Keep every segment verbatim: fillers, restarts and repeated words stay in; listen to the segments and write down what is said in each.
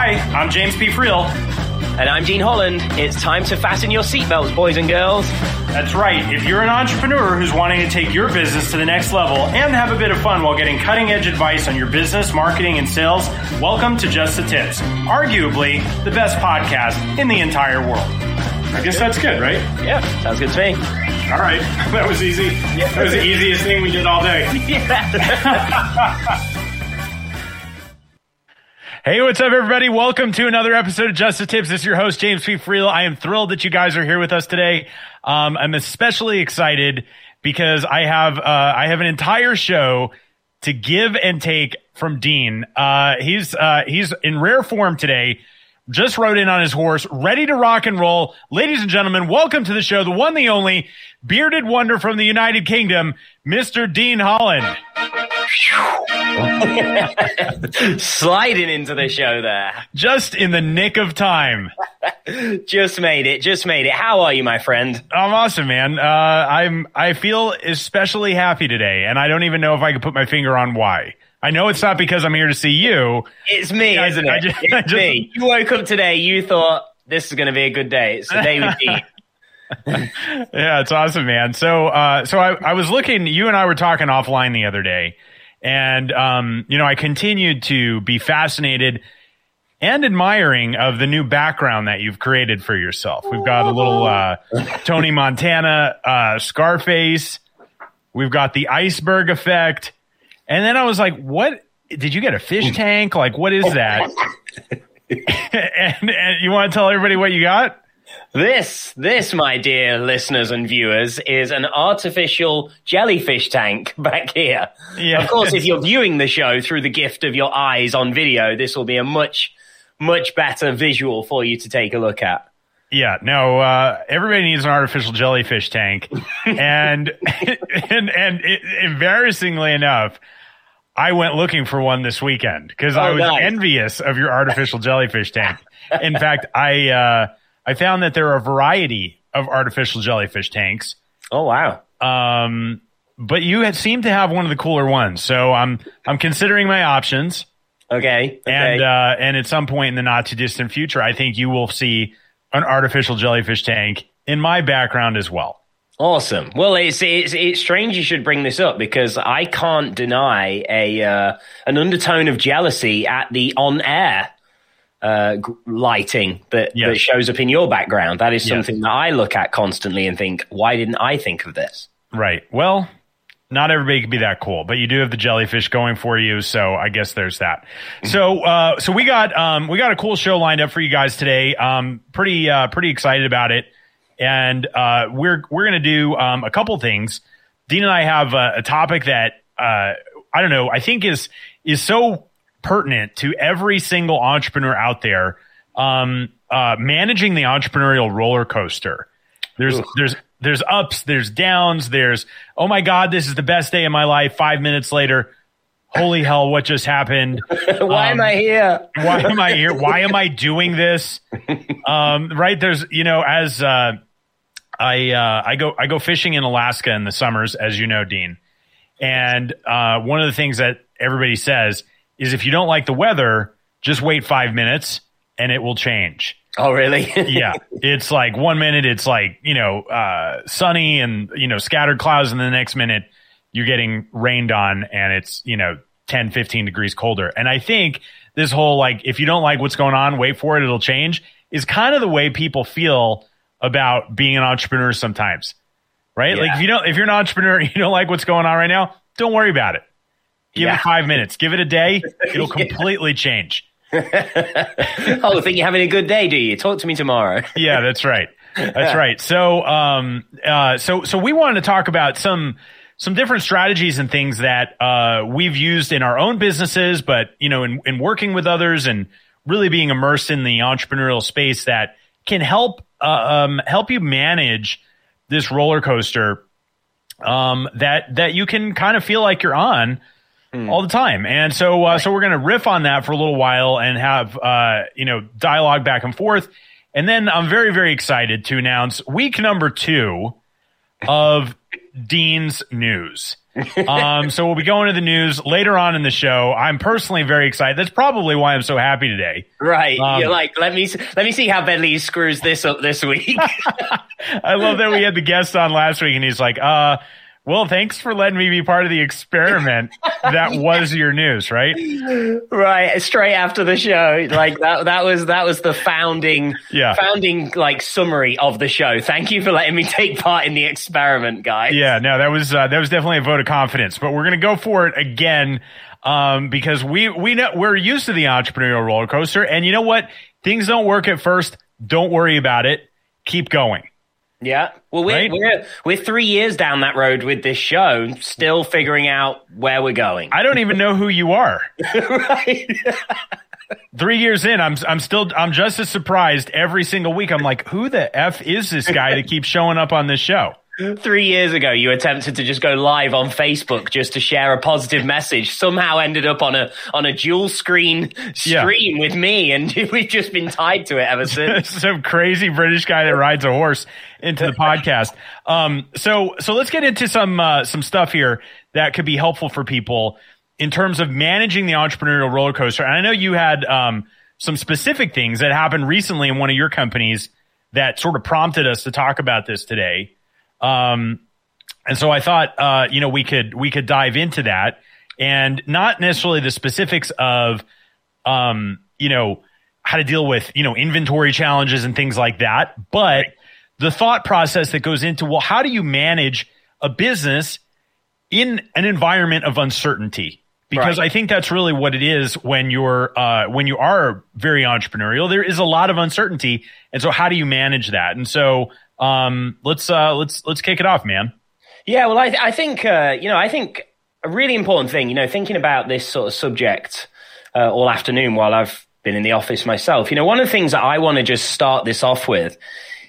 Hi, I'm James P. Friel. And I'm Dean Holland. It's time to fasten your seatbelts, boys and girls. That's right. If you're an entrepreneur who's wanting to take your business to the next level and have a bit of fun while getting cutting-edge advice on your business, marketing, and sales, welcome to Just the Tips, arguably the best podcast in the entire world. I guess that's good, right? Yeah, sounds good to me. All right. That was easy. Yeah. That was the easiest thing we did all day. Yeah. Hey, what's up, everybody? Welcome to another episode of Just the Tips. This is your host, James P. Friel. I am thrilled that you guys are here with us today. Um, I'm especially excited because I have uh, I have an entire show to give and take from Dean. Uh, he's uh, he's in rare form today. Just rode in on his horse, ready to rock and roll. Ladies and gentlemen, welcome to the show, the one, the only bearded wonder from the United Kingdom, Mister Dean Holland. Sliding into the show there. Just in the nick of time. Just made it. Just made it. How are you, my friend? I'm awesome, man. Uh, I'm. I feel especially happy today, and I don't even know if I could put my finger on why. I know it's not because I'm here to see you. It's me, I, isn't it? I just, it's I just, me. You woke up today, you thought, this is going to be a good day. It's the day with Dean. Yeah, it's awesome, man. So, uh, so I, I was looking, you and I were talking offline the other day, and, um, you know, I continued to be fascinated and admiring of the new background that you've created for yourself. We've got a little, uh, Tony Montana, uh, Scarface. We've got the iceberg effect. And then I was like, what? Did you get a fish tank? Like, what is that? and, and you want to tell everybody what you got? This, this, my dear listeners and viewers, is an artificial jellyfish tank back here. Yeah. Of course, if you're viewing the show through the gift of your eyes on video, this will be a much, much better visual for you to take a look at. Yeah, no, uh, everybody needs an artificial jellyfish tank. and, and, and it, embarrassingly enough, I went looking for one this weekend because oh, I was nice. envious of your artificial jellyfish tank. In fact, I, uh, I found that there are a variety of artificial jellyfish tanks. Oh, wow. Um, but you had seemed to have one of the cooler ones. So I'm, I'm considering my options. Okay. okay. And, uh, and at some point in the not too distant future, I think you will see an artificial jellyfish tank in my background as well. Awesome. Well, it's, it's, it's strange you should bring this up because I can't deny a, uh, an undertone of jealousy at the on air uh lighting that, yes. that shows up in your background. That is something yes. that I look at constantly and think, why didn't I think of this? Right. Well, not everybody can be that cool, but you do have the jellyfish going for you, so I guess there's that. So uh so we got um we got a cool show lined up for you guys today. Um pretty uh pretty excited about it. And uh we're we're going to do um a couple things. Dean and I have a, a topic that uh I don't know, I think is is so pertinent to every single entrepreneur out there, um, uh, managing the entrepreneurial roller coaster. There's, Ooh. there's, there's ups, there's downs, there's, oh my God, this is the best day of my life. Five minutes later, holy hell, what just happened? Why um, am I here? Why am I here? Why am I doing this? Um, right. There's, you know, as, uh, I, uh, I go, I go fishing in Alaska in the summers, as you know, Dean. And, uh, one of the things that everybody says is if you don't like the weather, just wait five minutes and it will change. Oh, really? Yeah. It's like one minute it's like, you know, uh, sunny and, you know, scattered clouds. And the next minute you're getting rained on and it's, you know, ten, fifteen degrees colder. And I think this whole, like, if you don't like what's going on, wait for it, it'll change is kind of the way people feel about being an entrepreneur sometimes, right? Yeah. Like if you don't, if you're an entrepreneur, you don't like what's going on right now, don't worry about it. Give yeah. it five minutes. Give it a day. It'll completely yeah. change. Oh, I think you're having a good day, do you? Talk to me tomorrow. Yeah, that's right. That's right. So, um, uh, so, so we wanted to talk about some, some different strategies and things that, uh, we've used in our own businesses, but, you know, in, in working with others and really being immersed in the entrepreneurial space that can help, uh, um, help you manage this roller coaster, um, that, that you can kind of feel like you're on all the time. And so, uh, so we're going to riff on that for a little while and have, uh, you know, dialogue back and forth. And then I'm very, very excited to announce week number two of Dean's news. um, so we'll be going to the news later on in the show. I'm personally very excited. That's probably why I'm so happy today. Right. Um, You're like, let me let me see how Bentley screws this up this week. I love that we had the guest on last week and he's like, uh, well, thanks for letting me be part of the experiment. That was your news, right? Right, straight after the show, like that. That was that was the founding, yeah. founding like summary of the show. Thank you for letting me take part in the experiment, guys. Yeah, no, that was uh, that was definitely a vote of confidence. But we're gonna go for it again um, because we we know we're used to the entrepreneurial roller coaster, and you know what? Things don't work at first. Don't worry about it. Keep going. Yeah. Well, we're, right? we're, we're three years down that road with this show, still figuring out where we're going. I don't even know who you are. Right. Three years in, I'm I'm still I'm just as surprised every single week. I'm like, who the F is this guy that keeps showing up on this show? Three years ago, you attempted to just go live on Facebook just to share a positive message. Somehow ended up on a on a dual screen stream yeah. with me, and we've just been tied to it ever since. Some crazy British guy that rides a horse into the podcast. Um, so so let's get into some uh, some stuff here that could be helpful for people in terms of managing the entrepreneurial roller coaster. And I know you had um, some specific things that happened recently in one of your companies that sort of prompted us to talk about this today. Um, and so I thought, uh, you know, we could, we could dive into that, and not necessarily the specifics of, um, you know, how to deal with, you know, inventory challenges and things like that, but the thought process that goes into, well, how do you manage a business in an environment of uncertainty? Because right. I think that's really what it is when you're, uh, when you are very entrepreneurial, there is a lot of uncertainty. And so how do you manage that? And so, Um, let's, uh, let's, let's kick it off, man. Yeah. Well, I, I think, uh, you know, I think a really important thing, you know, thinking about this sort of subject, uh, all afternoon while I've been in the office myself, you know, one of the things that I want to just start this off with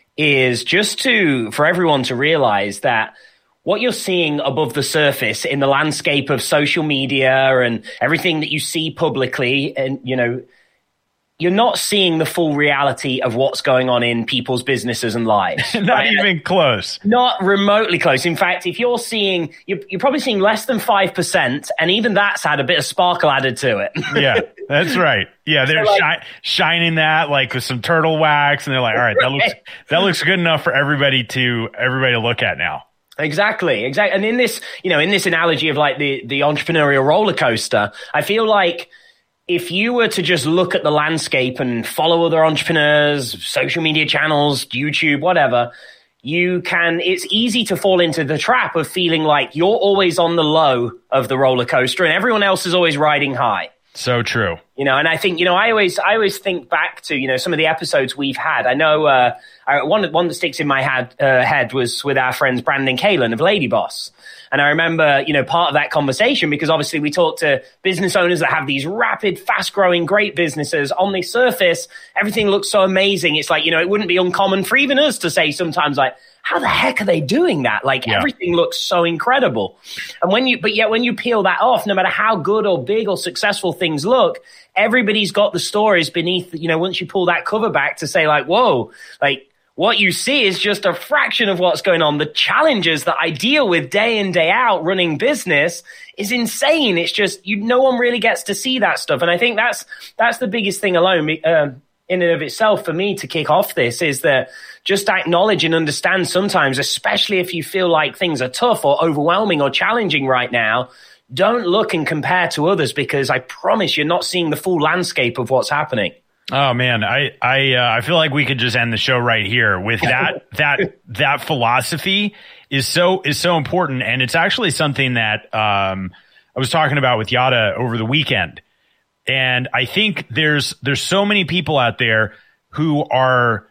is just to, for everyone to realize that what you're seeing above the surface in the landscape of social media and everything that you see publicly, and, you know, you're not seeing the full reality of what's going on in people's businesses and lives. Not right? even close. Not remotely close. In fact, if you're seeing, you're, you're probably seeing less than five percent, and even that's had a bit of sparkle added to it. Yeah, that's right. Yeah, they're so like, shi- shining that like with some turtle wax, and they're like, all right, that looks that looks good enough for everybody to everybody to look at now. Exactly, exactly. And in this, you know, in this analogy of like the, the entrepreneurial roller coaster, I feel like if you were to just look at the landscape and follow other entrepreneurs, social media channels, YouTube, whatever, you can, it's easy to fall into the trap of feeling like you're always on the low of the roller coaster and everyone else is always riding high. So true. You know, and I think, you know, I always, I always think back to, you know, some of the episodes we've had. I know, uh, I, one, one that sticks in my head, uh, head was with our friends Brandon Kalen of Lady Boss. And I remember, you know, part of that conversation, because obviously we talk to business owners that have these rapid, fast growing, great businesses. On the surface, everything looks so amazing. It's like, you know, it wouldn't be uncommon for even us to say sometimes like, how the heck are they doing that? Like yeah. everything looks so incredible. And when you, but yet when you peel that off, no matter how good or big or successful things look, everybody's got the stories beneath, you know, once you pull that cover back to say like, whoa, like, what you see is just a fraction of what's going on. The challenges that I deal with day in, day out running business is insane. It's just, you, no one really gets to see that stuff. And I think that's, that's the biggest thing alone uh, in and of itself for me to kick off this is that just acknowledge and understand sometimes, especially if you feel like things are tough or overwhelming or challenging right now, don't look and compare to others, because I promise you're not seeing the full landscape of what's happening. Oh man, I I uh, I feel like we could just end the show right here with that that that philosophy is so is so important, and it's actually something that um, I was talking about with Yada over the weekend, and I think there's there's so many people out there who are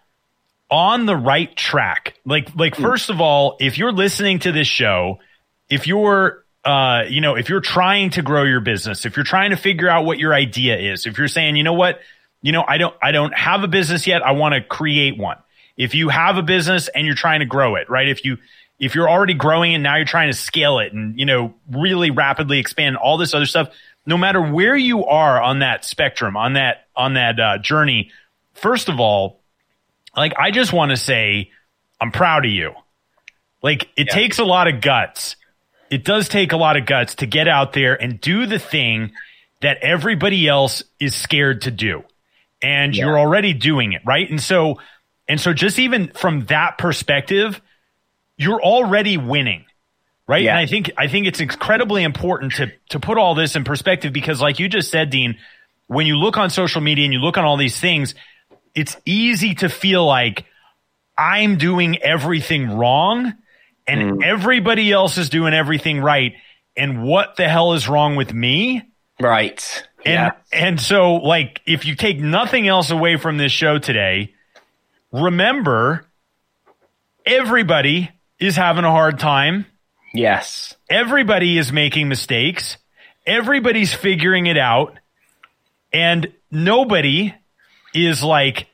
on the right track. Like like first of all, if you're listening to this show, if you're uh, you know if you're trying to grow your business, if you're trying to figure out what your idea is, if you're saying, you know what. You know, I don't, I don't have a business yet. I want to create one. If you have a business and you're trying to grow it, right? If you, if you're already growing and now you're trying to scale it and, you know, really rapidly expand all this other stuff, no matter where you are on that spectrum, on that, on that uh, journey, first of all, like, I just want to say, I'm proud of you. Like it Yeah. takes a lot of guts. It does take a lot of guts to get out there and do the thing that everybody else is scared to do. And Yeah. you're already doing it, right? And so, and so just even from that perspective, you're already winning, right? Yeah. And I think, I think it's incredibly important to, to put all this in perspective because like you just said, Dean, when you look on social media and you look on all these things, it's easy to feel like I'm doing everything wrong and Mm. everybody else is doing everything right. And what the hell is wrong with me? Right. And, yeah. and so like, if you take nothing else away from this show today, remember everybody is having a hard time. Yes. Everybody is making mistakes. Everybody's figuring it out. And nobody is like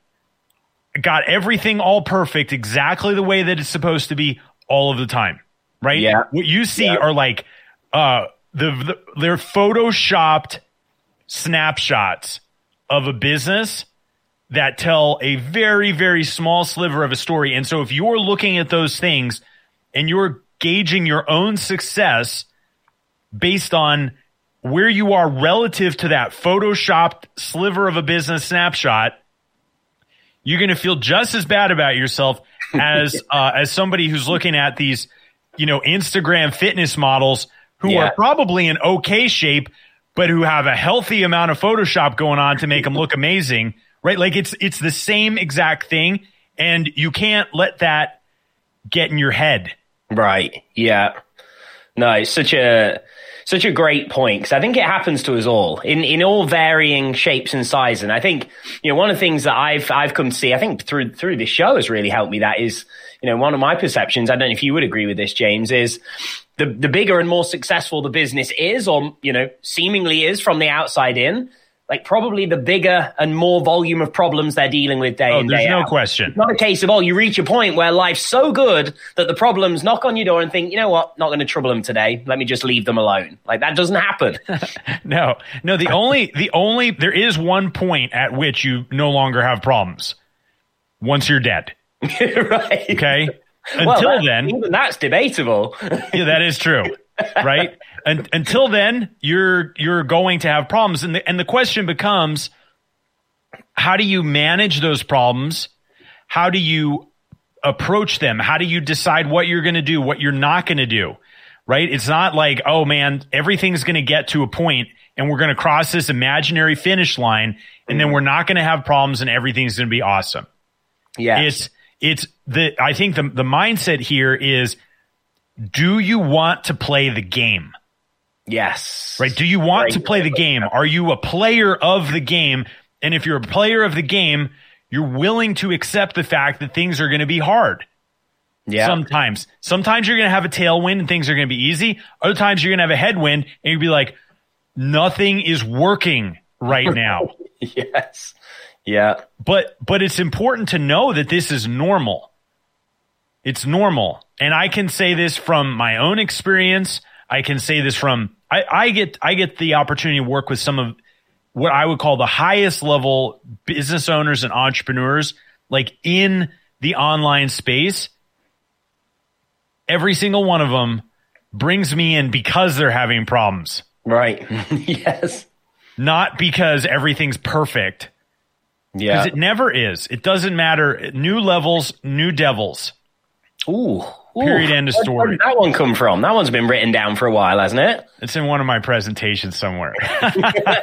got everything all perfect exactly the way that it's supposed to be all of the time, right? Yeah. What you see Yeah. are like uh the, the they're photoshopped snapshots of a business that tell a very very small sliver of a story. And so if you're looking at those things and you're gauging your own success based on where you are relative to that photoshopped sliver of a business snapshot, you're going to feel just as bad about yourself as uh, as somebody who's looking at these, you know, Instagram fitness models who Yeah. are probably in okay shape, but who have a healthy amount of Photoshop going on to make them look amazing, right? Like it's it's the same exact thing, and you can't let that get in your head. Right. Yeah. No, it's such a such a great point because I think it happens to us all in, in all varying shapes and sizes. And I think, you know, one of the things that I've I've come to see, I think through through this show has really helped me. That is, you know, one of my perceptions. I don't know if you would agree with this, James. Is the the bigger and more successful the business is, or you know, seemingly is from the outside in, like probably the bigger and more volume of problems they're dealing with day Oh, in, there's day no out. question. It's not a case of, oh, you reach a point where life's so good that the problems knock on your door and think, you know what, not going to trouble them today. Let me just leave them alone. Like that doesn't happen. No, no, the only, the only, there is one point at which you no longer have problems once you're dead. Right. Okay. Well, Until that- then, even that's debatable. yeah, that is true. Right. And until then, you're, you're going to have problems. And the, and the question becomes, how do you manage those problems? How do you approach them? How do you decide what you're going to do, what you're not going to do? Right. It's not like, oh man, everything's going to get to a point and we're going to cross this imaginary finish line and then we're not going to have problems and everything's going to be awesome. Yeah. It's, it's the, I think the, the mindset here is, do you want to play the game? Yes. Right. Do you want Right. to play the game? Are you a player of the game? And if you're a player of the game, you're willing to accept the fact that things are going to be hard. Yeah. Sometimes, sometimes you're going to have a tailwind and things are going to be easy. Other times you're going to have a headwind and you'll be like, nothing is working right now. Yes. Yeah. But, but it's important to know that this is normal. It's normal. And I can say this from my own experience. I can say this from, I, I get, I get the opportunity to work with some of what I would call the highest level business owners and entrepreneurs, like in the online space. Every single one of them brings me in because they're having problems, Right. Yes. not because everything's perfect. Yeah. Because it never is. It doesn't matter. New levels, new devils. Ooh. Period, Ooh. end of Where- story. Where did that one come from? That one's been written down for a while, hasn't it? It's in one of my presentations somewhere. uh,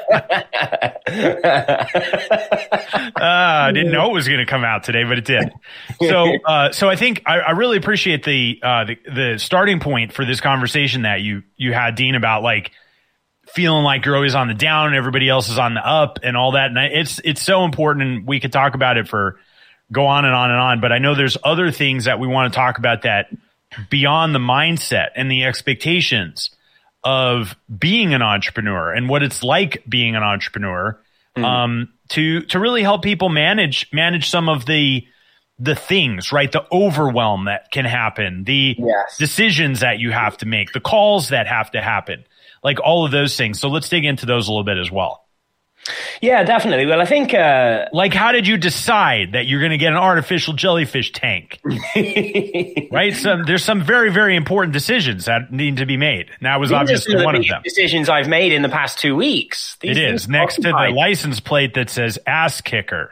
I didn't know it was going to come out today, but it did. So, uh, so I think I, I really appreciate the, uh, the the starting point for this conversation that you you had, Dean, about like feeling like you're always on the down and everybody else is on the up and all that. And I, it's it's so important, and we could talk about it for go on and on and on. But I know there's other things that we want to talk about that beyond the mindset and the expectations of being an entrepreneur and what it's like being an entrepreneur, mm. um, to to really help people manage manage some of the the things, right? The overwhelm that can happen, the Yes. decisions that you have to make, the calls that have to happen, like all of those things. So let's dig into those a little bit as well. Yeah, definitely. Well, I think, uh, like, how did you decide that you're going to get an artificial jellyfish tank? Right? Some there's some very, very important decisions that need to be made. And that was these obviously are some one of of the them. decisions I've made in the past two weeks. These It is next to the license plate that says ass kicker.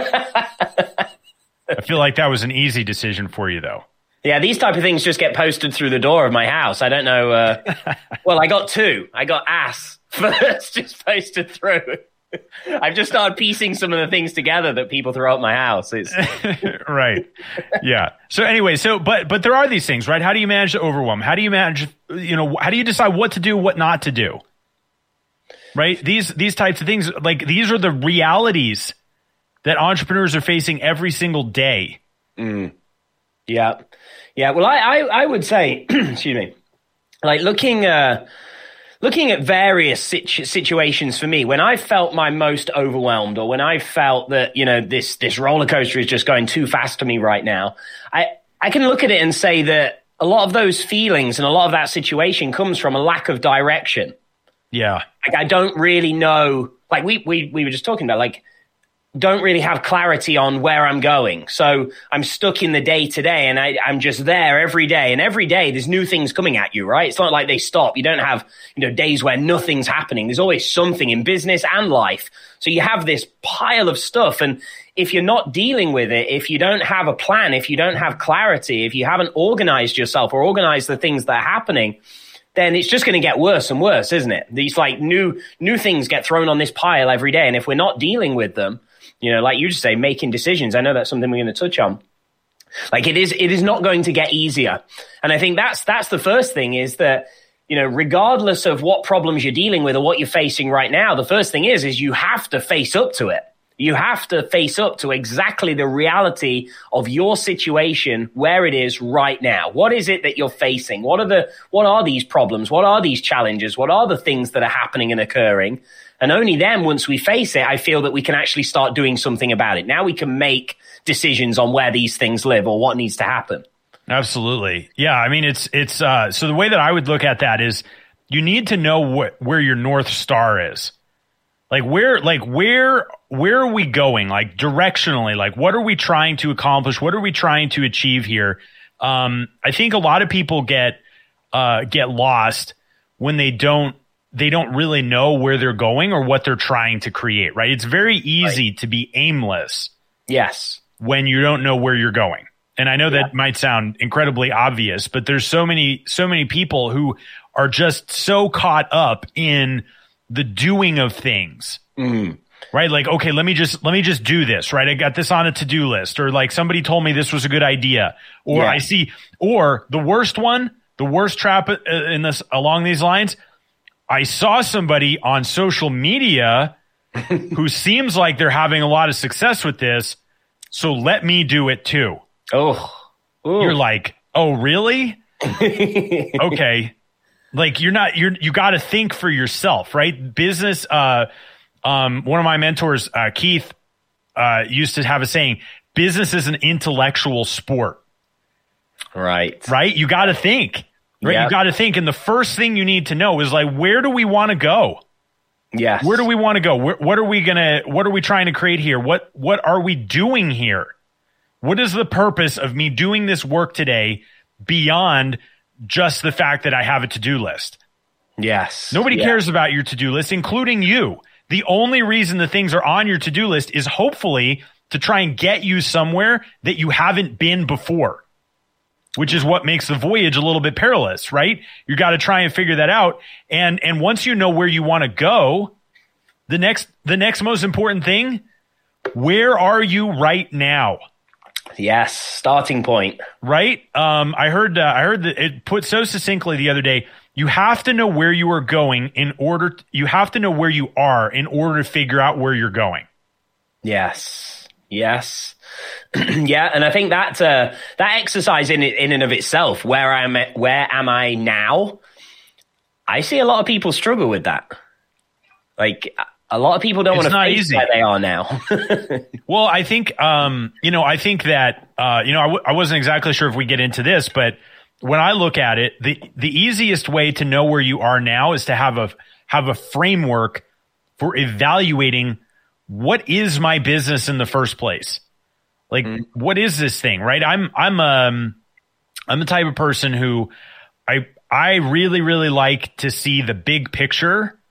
I feel like that was an easy decision for you, though. Yeah, these type of things just get posted through the door of my house. I don't know. Uh, well, I got two. I got ass first, just posted through. I've just started piecing some of the things together that people throw at my house. It's right. Yeah. So anyway, so but but there are these things, right? How do you manage the overwhelm? How do you manage, you know, how do you decide what to do, what not to do? Right? These these types of things, like these are the realities that entrepreneurs are facing every single day. Mm. Yeah. Yeah. Well, I, I, I would say, excuse me, like looking, uh, looking at various situ- situations for me, when I felt my most overwhelmed, or when I felt that, you know, this, this roller coaster is just going too fast for me right now, I, I can look at it and say that a lot of those feelings and a lot of that situation comes from a lack of direction. Yeah. Like I don't really know, like we, we, we were just talking about, like, don't really have clarity on where I'm going. So I'm stuck in the day to day, and I, I'm just there every day. And every day there's new things coming at you, right? It's not like they stop. You don't have, you know, days where nothing's happening. There's always something in business and life. So you have this pile of stuff. And if you're not dealing with it, if you don't have a plan, if you don't have clarity, if you haven't organized yourself or organized the things that are happening, then it's just going to get worse and worse, isn't it? These like new, new things get thrown on this pile every day. And if we're not dealing with them, you know, like you just say, making decisions. I know that's something we're going to touch on. Like it is, it is not going to get easier. And I think that's, that's the first thing is that, you know, regardless of what problems you're dealing with or what you're facing right now, the first thing is, is you have to face up to it. You have to face up to exactly the reality of your situation, where it is right now. What is it that you're facing? What are the, what are these problems? What are these challenges? What are the things that are happening and occurring? And only then, once we face it, I feel that we can actually start doing something about it. Now we can make decisions on where these things live or what needs to happen. Absolutely. Yeah. I mean, it's, it's, uh, so the way that I would look at that is you need to know wh- where your North Star is. Like where, like where, where are we going? Like directionally, like what are we trying to accomplish? What are we trying to achieve here? Um, I think a lot of people get, uh, get lost when they don't, they don't really know where they're going or what they're trying to create, right? It's very easy right. to be aimless. Yes. When you don't know where you're going. And I know that yeah. might sound incredibly obvious, but there's so many, so many people who are just so caught up in the doing of things, mm. right? Like, okay, let me just, let me just do this, right? I got this on a to-do list, or like somebody told me this was a good idea, or yeah. I see, or the worst one, the worst trap in this along these lines. I saw somebody on social media who seems like they're having a lot of success with this. So let me do it too. Oh, Ooh. You're like, oh, really? Okay. Like you're not, you're, you got to think for yourself, right? Business. Uh, um, one of my mentors, uh, Keith, uh, used to have a saying, business is an intellectual sport. Right. Right. You got to think. Right, yep. You got to think, and the first thing you need to know is like, where do we want to go? Yes. Where do we want to go? Where, what are we gonna? What are we trying to create here? What What are we doing here? What is the purpose of me doing this work today beyond just the fact that I have a to-do list? Yes. Nobody yeah. cares about your to-do list, including you. The only reason the things are on your to-do list is hopefully to try and get you somewhere that you haven't been before. Which is what makes the voyage a little bit perilous, right? You got to try and figure that out. And and once you know where you want to go, the next the next most important thing, where are you right now? Yes, starting point. Right? Um, I heard uh, I heard that it put so succinctly the other day. You have to know where you are going in order. To, you have to know where you are in order to figure out where you're going. Yes. Yes. Yeah, and I think that uh, that exercise in in and of itself, where am I, where am I now? I see a lot of people struggle with that. Like a lot of people don't want to face easy. where they are now. Well, I think um, you know, I think that uh, you know, I, w- I wasn't exactly sure if we get into this, but when I look at it, the the easiest way to know where you are now is to have a have a framework for evaluating what is my business in the first place? Like, mm-hmm. what is this thing, right? I'm, I'm, um, I'm the type of person who I, I really, really like to see the big picture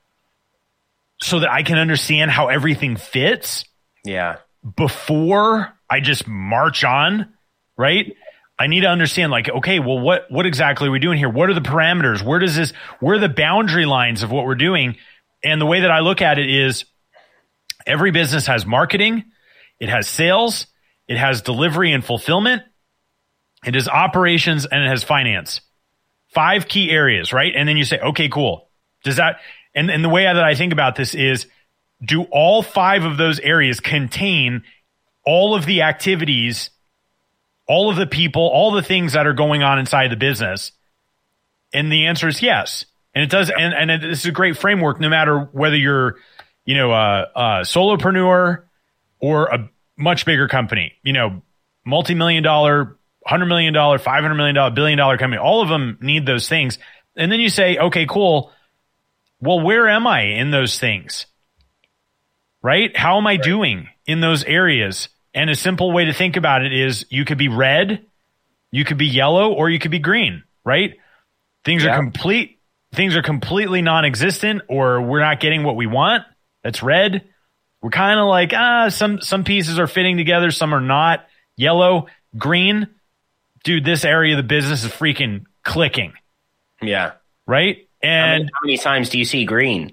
so that I can understand how everything fits. Yeah. Before I just march on, right? I need to understand, like, okay, well, what, what exactly are we doing here? What are the parameters? Where does this, where are the boundary lines of what we're doing? And the way that I look at it is every business has marketing, it has sales, it has delivery and fulfillment, it has operations, and it has finance. Five key areas, right? And then you say, okay, cool. Does that, and, and the way that I think about this is, do all five of those areas contain all of the activities, all of the people, all the things that are going on inside the business? And the answer is yes. And it does. And, and it, this is a great framework, no matter whether you're, you know, a, a solopreneur or a much bigger company, you know, multi-million dollar, one hundred million dollars, five hundred million dollars, billion dollar company. All of them need those things. And then you say, okay, cool. Well, where am I in those things? Right? How am I right. doing in those areas? And a simple way to think about it is you could be red, you could be yellow, or you could be green, right? Things yeah. are complete, things are completely non-existent, or we're not getting what we want. That's red. We're kind of like, ah, some, some pieces are fitting together, some are not. Yellow, green. Dude, this area of the business is freaking clicking. Yeah. Right? And how many, how many times do you see green?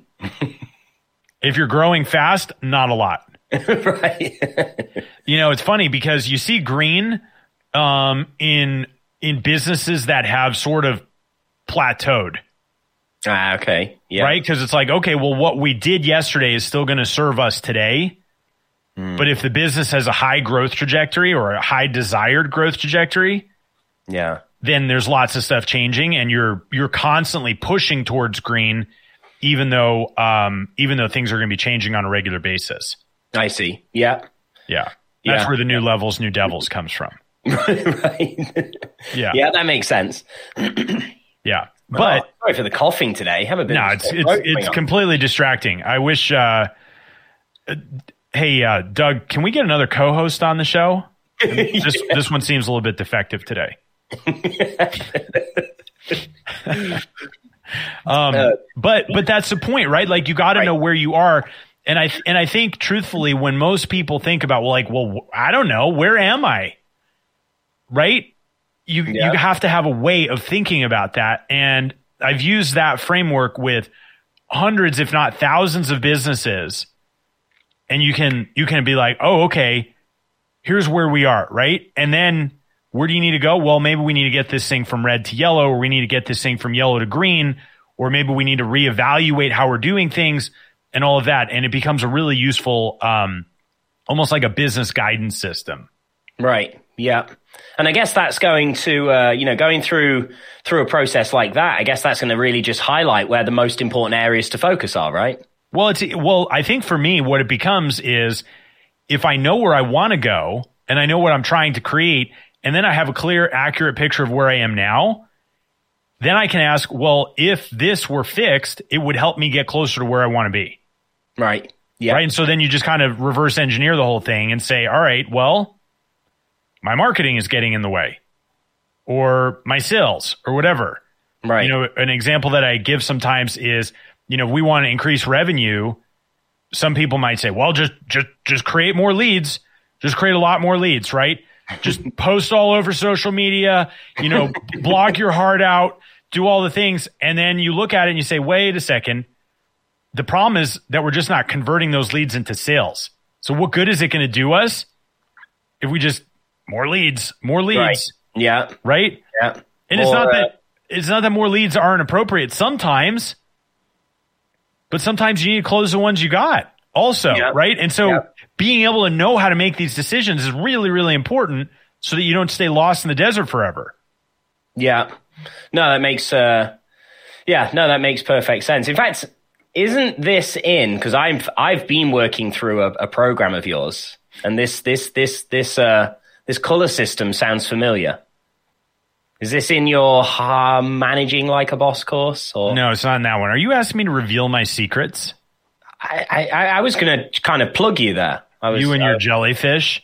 If you're growing fast, not a lot. Right. You know, it's funny because you see green um, in in businesses that have sort of plateaued. Ah, okay. Yeah. Right? Because it's like, okay, well, what we did yesterday is still going to serve us today. Mm. But if the business has a high growth trajectory or a high desired growth trajectory, yeah, then there's lots of stuff changing, and you're you're constantly pushing towards green, even though um, even though things are going to be changing on a regular basis. I see. Yeah. Yeah. That's yeah. where the new levels, new devils comes from. Right. Yeah. Yeah, that makes sense. Yeah. But oh, sorry for the coughing today. Have a bit. No, it's it's it's completely distracting. I wish uh, uh hey uh, Doug, can we get another co-host on the show? This yeah. this one seems a little bit defective today. um uh, but but that's the point, right? Like, you got to right. know where you are. And I and I think, truthfully, when most people think about, well, like, well, I don't know, where am I? Right? You yeah. you have to have a way of thinking about that. And I've used that framework with hundreds, if not thousands, of businesses. And you can you can be like, oh, okay, here's where we are, right? And then where do you need to go? Well, maybe we need to get this thing from red to yellow, or we need to get this thing from yellow to green, or maybe we need to reevaluate how we're doing things. And all of that. And it becomes a really useful, um, almost like a business guidance system. Right. Yeah. And I guess that's going to, uh, you know, going through, through a process like that, I guess that's going to really just highlight where the most important areas to focus are, right? Well, it's, well, I think for me, what it becomes is, if I know where I want to go and I know what I'm trying to create, and then I have a clear, accurate picture of where I am now, then I can ask, well, if this were fixed, it would help me get closer to where I want to be. Right. Yeah. Right. And so then you just kind of reverse engineer the whole thing and say, all right, well, my marketing is getting in the way, or my sales, or whatever. Right. You know, an example that I give sometimes is, you know, we want to increase revenue. Some people might say, well, just, just, just create more leads. Just create a lot more leads, right? Just post all over social media, you know, blog your heart out, do all the things. And then you look at it and you say, wait a second. The problem is that we're just not converting those leads into sales. So what good is it going to do us if we just more leads, more leads? Right. Yeah. Right. Yeah. And it's not that it's not that more leads aren't appropriate sometimes, but sometimes you need to close the ones you got also. Yeah. Right. And so yeah. being able to know how to make these decisions is really, really important, so that you don't stay lost in the desert forever. Yeah. No, that makes, uh, yeah, no, that makes perfect sense. In fact, isn't this in, because I've I've been working through a, a program of yours, and this this this this uh this color system sounds familiar. Is this in your uh, managing like a boss course? Or no, it's not in that one. Are you asking me to reveal my secrets? I, I, I was going to kind of plug you there. I was, you and uh, your jellyfish.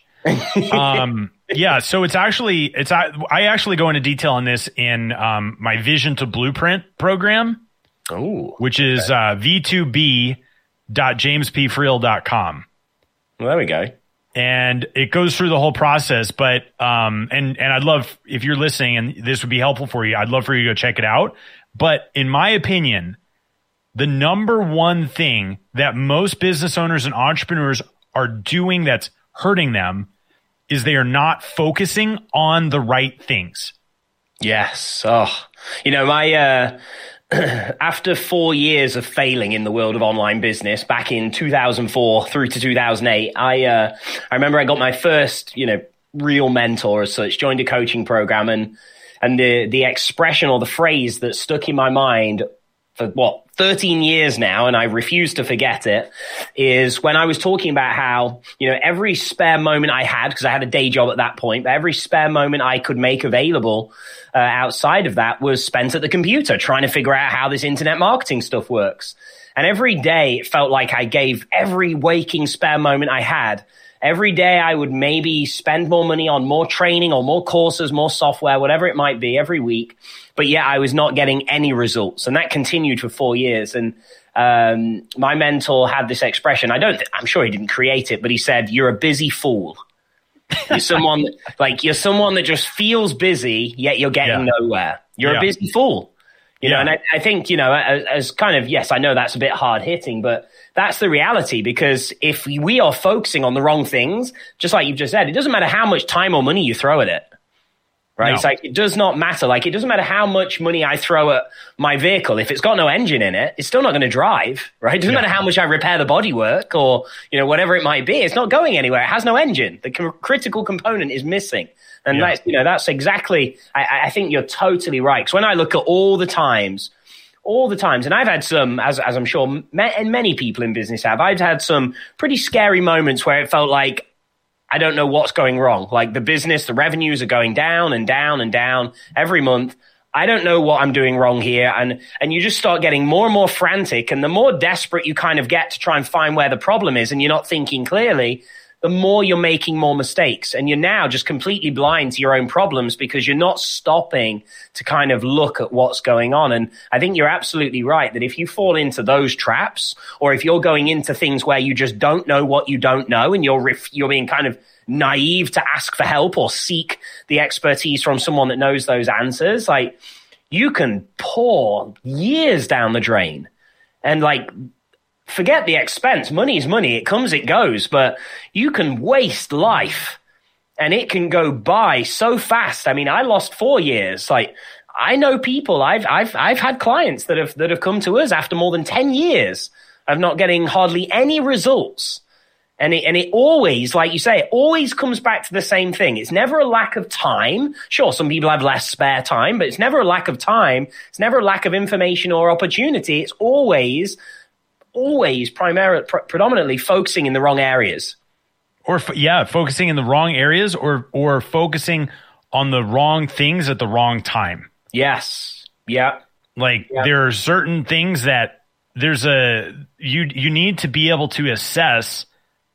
um, yeah. So it's actually, it's, I, I actually go into detail on this in, um, my Vision to Blueprint program, Ooh, which is, okay. uh, v two b dot james p friel dot com. Well, there we go. And it goes through the whole process, but, um, and, and I'd love, if you're listening and this would be helpful for you, I'd love for you to go check it out. But in my opinion, the number one thing that most business owners and entrepreneurs are doing that's hurting them is they are not focusing on the right things. Yes. Oh, you know, my, uh, after four years of failing in the world of online business back in two thousand four through to two thousand eight, I, uh, I remember I got my first, you know, real mentor as such, joined a coaching program, and, and the, the expression or the phrase that stuck in my mind for what, thirteen years now, and I refuse to forget it, is when I was talking about how, you know, every spare moment I had, because I had a day job at that point, but every spare moment I could make available uh, outside of that was spent at the computer trying to figure out how this internet marketing stuff works. And every day it felt like I gave every waking spare moment I had. Every day I would maybe spend more money on more training or more courses, more software, whatever it might be every week. But yeah, I was not getting any results. And that continued for four years. And um, my mentor had this expression. I don't, th- I'm sure he didn't create it, but he said, "You're a busy fool." You're someone that, like, you're someone that just feels busy, yet you're getting yeah. nowhere. You're yeah. a busy fool. You yeah. know, and I, I think, you know, as, as kind of, yes, I know that's a bit hard hitting, but that's the reality, because if we are focusing on the wrong things, just like you've just said, it doesn't matter how much time or money you throw at it, right? No. It's like, it does not matter. Like, it doesn't matter how much money I throw at my vehicle. If it's got no engine in it, it's still not going to drive, right? It doesn't yeah. matter how much I repair the bodywork or, you know, whatever it might be. It's not going anywhere. It has no engine. The c- critical component is missing. And yeah. that's, you know, that's exactly, I, I think you're totally right. Because when I look at all the times, all the times, and I've had some, as, as I'm sure ma- and many people in business have, I've had some pretty scary moments where it felt like, I don't know what's going wrong. Like the business, the revenues are going down and down and down every month. I don't know what I'm doing wrong here. And, and you just start getting more and more frantic. And the more desperate you kind of get to try and find where the problem is, and you're not thinking clearly, the more you're making more mistakes. And you're now just completely blind to your own problems because you're not stopping to kind of look at what's going on. And I think you're absolutely right that if you fall into those traps, or if you're going into things where you just don't know what you don't know, and you're ref- you're being kind of naive to ask for help or seek the expertise from someone that knows those answers, like, you can pour years down the drain. And like, forget the expense. Money is money. It comes, it goes. But you can waste life, and it can go by so fast. I mean, I lost four years. Like, I know people. I've I've I've had clients that have that have come to us after more than ten years of not getting hardly any results. And it, and it always, like you say, it always comes back to the same thing. It's never a lack of time. Sure, some people have less spare time, but it's never a lack of time. It's never a lack of information or opportunity. It's always always primarily, pr- predominantly focusing in the wrong areas. Or, yeah, focusing in the wrong areas, or or focusing on the wrong things at the wrong time. Yes. Yeah. Like, yeah. there are certain things that there's a, you you need to be able to assess,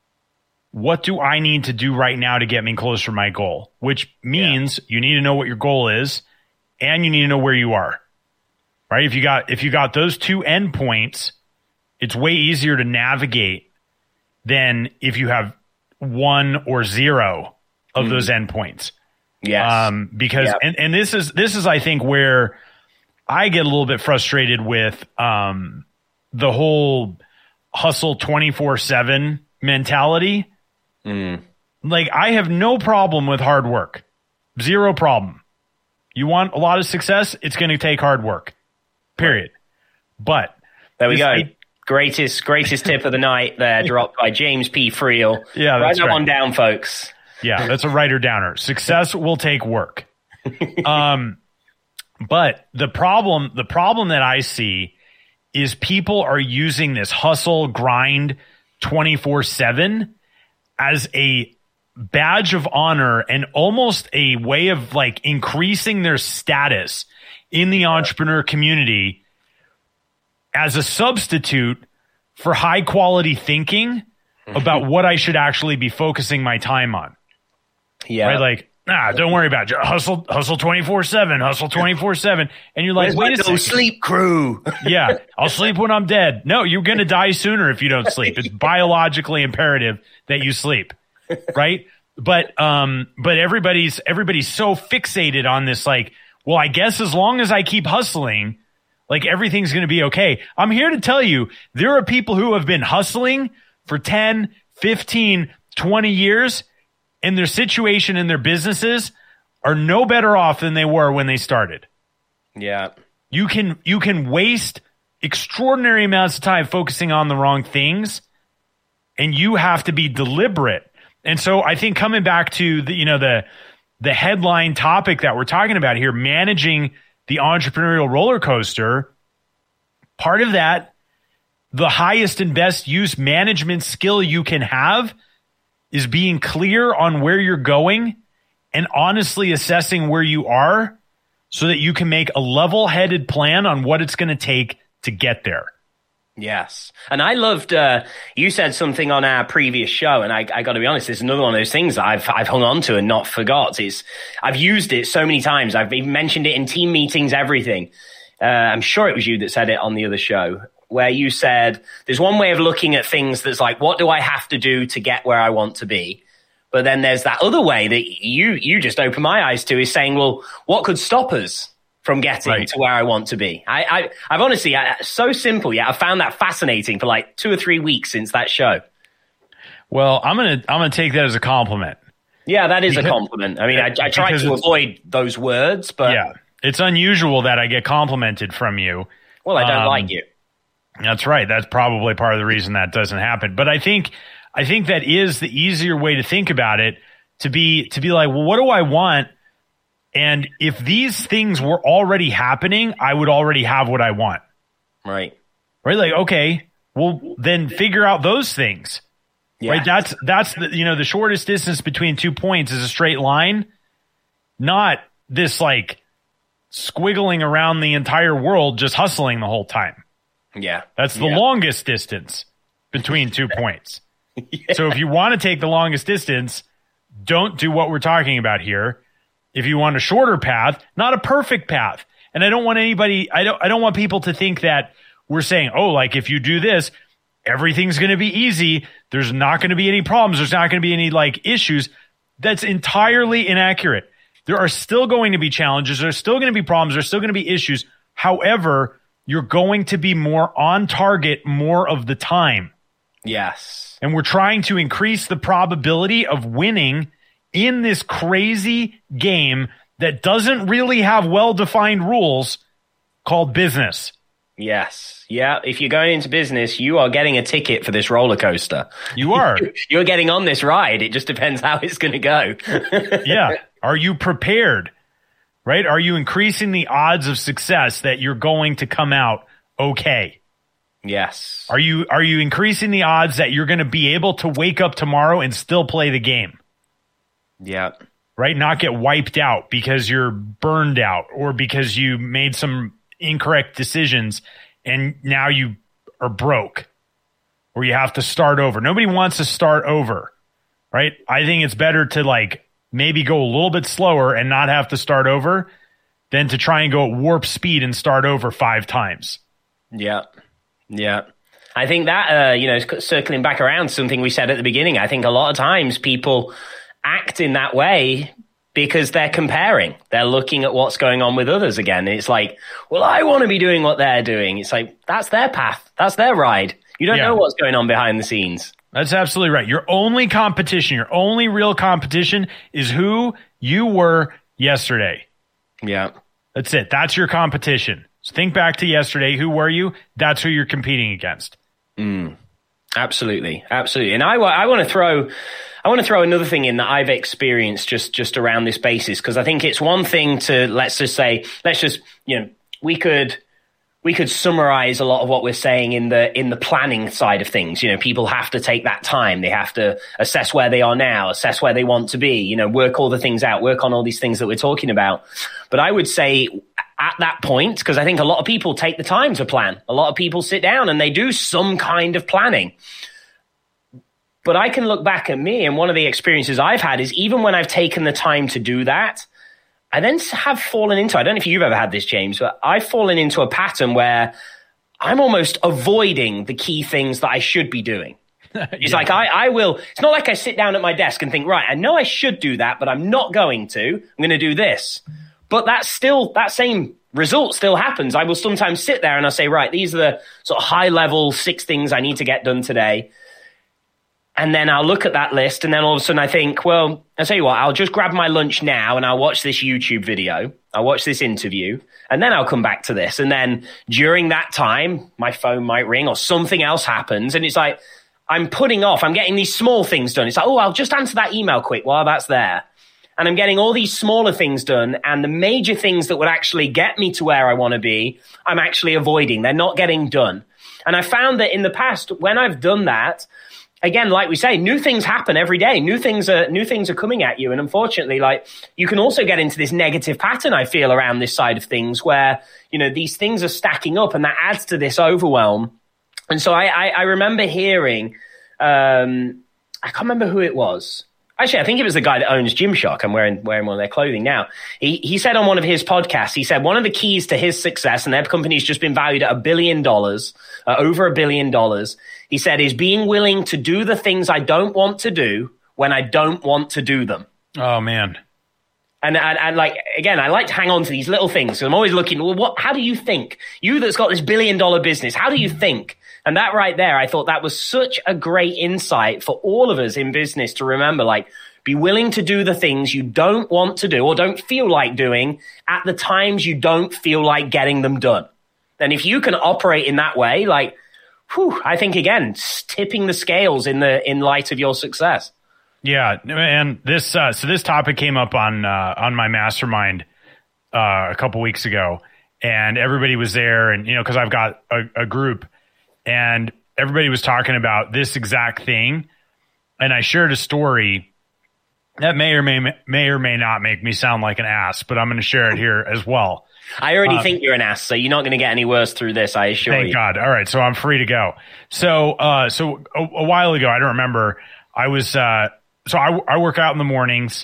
what do I need to do right now to get me closer to my goal? Which means yeah. you need to know what your goal is, and you need to know where you are. Right? If you got if you got those two endpoints, it's way easier to navigate than if you have one or zero of mm. those endpoints. Yes. Um, because yep. and, and this is this is I think where I get a little bit frustrated with um the whole hustle twenty-four seven mentality. Mm. Like, I have no problem with hard work. Zero problem. You want a lot of success, it's going to take hard work. Period. But there we go. I, greatest greatest tip of the night there, dropped by James P. Friel. Yeah, that's Write that right. one down, folks. Yeah, that's a writer downer. Success will take work. Um, but the problem, the problem that I see is people are using this hustle grind twenty-four seven as a badge of honor and almost a way of like increasing their status in the entrepreneur community as a substitute for high quality thinking about what I should actually be focusing my time on. Yeah. Right? Like, nah, don't worry about it. Hustle, hustle twenty-four seven, hustle twenty-four seven. And you're like, Where's wait a my no second. sleep crew? Yeah, I'll sleep when I'm dead. No, you're going to die sooner if you don't sleep. It's biologically imperative that you sleep, right? But um, but everybody's everybody's so fixated on this, like, well, I guess as long as I keep hustling, like everything's going to be okay. I'm here to tell you, there are people who have been hustling for ten, fifteen, twenty years, and their situation and their businesses are no better off than they were when they started. Yeah. You can you can waste extraordinary amounts of time focusing on the wrong things, and you have to be deliberate. And so I think coming back to the you know the the headline topic that we're talking about here, managing the entrepreneurial roller coaster, part of that, the highest and best use management skill you can have is being clear on where you're going and honestly assessing where you are so that you can make a level-headed plan on what it's going to take to get there. Yes. And I loved, uh, you said something on our previous show, and I, I got to be honest, it's another one of those things that I've, I've hung on to and not forgot. It's, I've used it so many times. I've even mentioned it in team meetings, everything. Uh, I'm sure it was you that said it on the other show, where you said, there's one way of looking at things that's like, what do I have to do to get where I want to be? But then there's that other way that you, you just opened my eyes to, is saying, well, what could stop us from getting right to where I want to be? I, I, I've honestly, I, so simple, yeah, I found that fascinating for like two or three weeks since that show. Well, I'm gonna I'm gonna take that as a compliment. Yeah, that is because, a compliment. I mean, I, I try to avoid those words, but yeah, it's unusual that I get complimented from you. Well, I don't um, like you. That's right. That's probably part of the reason that doesn't happen. But I think I think that is the easier way to think about it. To be to be like, well, what do I want? And if these things were already happening, I would already have what I want. Right. Right. Like, okay, well, then figure out those things. Yeah. Right. That's, that's the, you know, the shortest distance between two points is a straight line, not this like squiggling around the entire world, just hustling the whole time. Yeah. That's the yeah. longest distance between two points. Yeah. So if you want to take the longest distance, don't do what we're talking about here. If you want a shorter path, not a perfect path. And I don't want anybody, I don't, I don't want people to think that we're saying, oh, like if you do this, everything's going to be easy. There's not going to be any problems. There's not going to be any like issues. That's entirely inaccurate. There are still going to be challenges. There's still going to be problems. There's still going to be issues. However, you're going to be more on target more of the time. Yes. And we're trying to increase the probability of winning in this crazy game that doesn't really have well-defined rules called business. Yes. Yeah. If you're going into business, you are getting a ticket for this roller coaster. You are. You're getting on this ride. It just depends how it's going to go. Yeah. Are you prepared? Right? Are you increasing the odds of success that you're going to come out okay? Yes. Are you are you increasing the odds that you're going to be able to wake up tomorrow and still play the game? Yeah. Right? Not get wiped out because you're burned out or because you made some incorrect decisions and now you are broke or you have to start over. Nobody wants to start over, right? I think it's better to like maybe go a little bit slower and not have to start over than to try and go at warp speed and start over five times. Yeah. Yeah. I think that, uh, you know, circling back around something we said at the beginning, I think a lot of times people act in that way because they're comparing. They're looking at what's going on with others again. And it's like, well, I want to be doing what they're doing. It's like, that's their path. That's their ride. You don't yeah. know what's going on behind the scenes. That's absolutely right. Your only competition, your only real competition is who you were yesterday. Yeah. That's it. That's your competition. So think back to yesterday. Who were you? That's who you're competing against. Mm. Absolutely. Absolutely. And I, I want to throw, I want to throw another thing in that I've experienced just, just around this basis, because I think it's one thing to, let's just say, let's just, you know, we could, we could summarize a lot of what we're saying in the, in the planning side of things. You know, people have to take that time. They have to assess where they are now, assess where they want to be, you know, work all the things out, work on all these things that we're talking about. But I would say at that point, because I think a lot of people take the time to plan. A lot of people sit down and they do some kind of planning. But I can look back at me, and one of the experiences I've had is even when I've taken the time to do that, I then have fallen into, I don't know if you've ever had this, James, but I've fallen into a pattern where I'm almost avoiding the key things that I should be doing. It's yeah. like I, I will, it's not like I sit down at my desk and think, right, I know I should do that, but I'm not going to. I'm going to do this. But that's still, that same result still happens. I will sometimes sit there and I'll say, right, these are the sort of high level six things I need to get done today. And then I'll look at that list, and then all of a sudden I think, well, I'll tell you what, I'll just grab my lunch now and I'll watch this YouTube video. I'll watch this interview, and then I'll come back to this. And then during that time, my phone might ring or something else happens. And it's like, I'm putting off, I'm getting these small things done. It's like, oh, I'll just answer that email quick while that's there. And I'm getting all these smaller things done, and the major things that would actually get me to where I want to be, I'm actually avoiding. They're not getting done. And I found that in the past, when I've done that, again, like we say, new things happen every day. New things are new things are coming at you. And unfortunately, like, you can also get into this negative pattern, I feel, around this side of things where, you know, these things are stacking up, and that adds to this overwhelm. And so I, I, I remember hearing, um, I can't remember who it was. Actually, I think it was the guy that owns Gymshark. I'm wearing wearing one of their clothing now. He he said on one of his podcasts, he said one of the keys to his success, and their company's just been valued at a billion dollars, uh, over a billion dollars. He said, is being willing to do the things I don't want to do when I don't want to do them. Oh, man. And, and, and like, again, I like to hang on to these little things. So I'm always looking, well, what, how do you think? You that's got this billion dollar business, how do you think? And that right there, I thought that was such a great insight for all of us in business to remember, like, be willing to do the things you don't want to do or don't feel like doing at the times you don't feel like getting them done. And if you can operate in that way, like, whew, I think, again, tipping the scales in the in light of your success. Yeah, and this uh, so this topic came up on uh, on my mastermind uh, a couple weeks ago, and everybody was there, and you know, because I've got a, a group, and everybody was talking about this exact thing, and I shared a story that may or may may or may not make me sound like an ass, but I'm going to share it here as well. I already uh, think you're an ass, so you're not going to get any worse through this, I assure thank you. Thank God. All right, so I'm free to go. So, uh, so a, a while ago, I don't remember, I was, uh, so I, I work out in the mornings,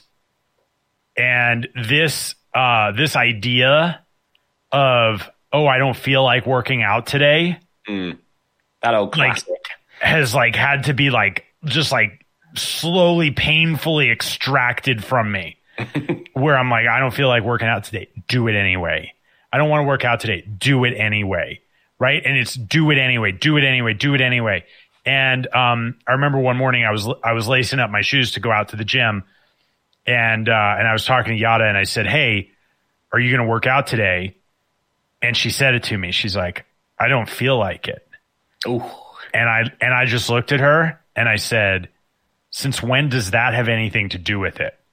and this, uh, this idea of, oh, I don't feel like working out today. Mm, that old classic. Like, has like had to be like, just like slowly, painfully extracted from me. Where I'm like, I don't feel like working out today. Do it anyway. I don't want to work out today. Do it anyway. Right. And it's do it anyway. Do it anyway. Do it anyway. And um, I remember one morning I was I was lacing up my shoes to go out to the gym. And uh, and I was talking to Yada, and I said, hey, are you going to work out today? And she said it to me. She's like, I don't feel like it. Ooh. And I and I just looked at her and I said, since when does that have anything to do with it?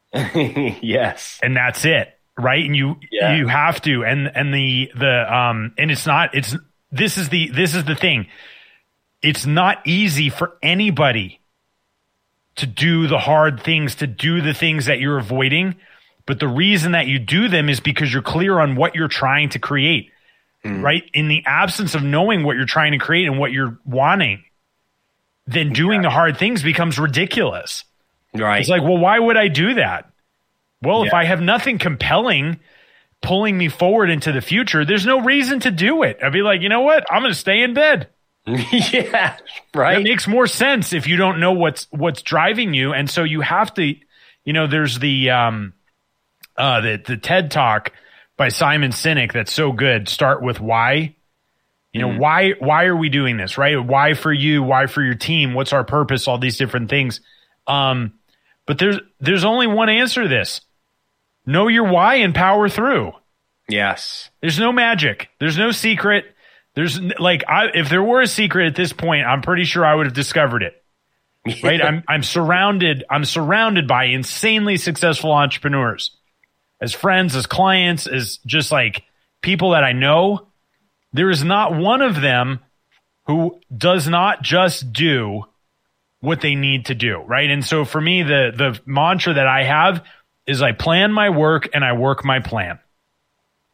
Yes. And that's it, right? And you yeah. you have to, and and the the um and it's not it's this is the this is the thing. It's not easy for anybody to do the hard things, to do the things that you're avoiding, but the reason that you do them is because you're clear on what you're trying to create. Mm. Right? In the absence of knowing what you're trying to create and what you're wanting, then doing yeah. the hard things becomes ridiculous. Right. It's like, well, why would I do that? Well, yeah. if I have nothing compelling pulling me forward into the future, there's no reason to do it. I'd be like, you know what? I'm going to stay in bed. Yeah, right. It makes more sense if you don't know what's what's driving you. And so you have to, you know, there's the um uh the the TED Talk by Simon Sinek that's so good. Start with why. You know, mm. why why are we doing this, right? Why for you? Why for your team? What's our purpose? All these different things. Um But there's there's only one answer to this. Know your why and power through. Yes. There's no magic. There's no secret. There's like I, if there were a secret at this point, I'm pretty sure I would have discovered it. Right? I'm I'm surrounded I'm surrounded by insanely successful entrepreneurs. As friends, as clients, as just like people that I know, there is not one of them who does not just do what they need to do, right? And so for me, the the mantra that I have is I plan my work and I work my plan.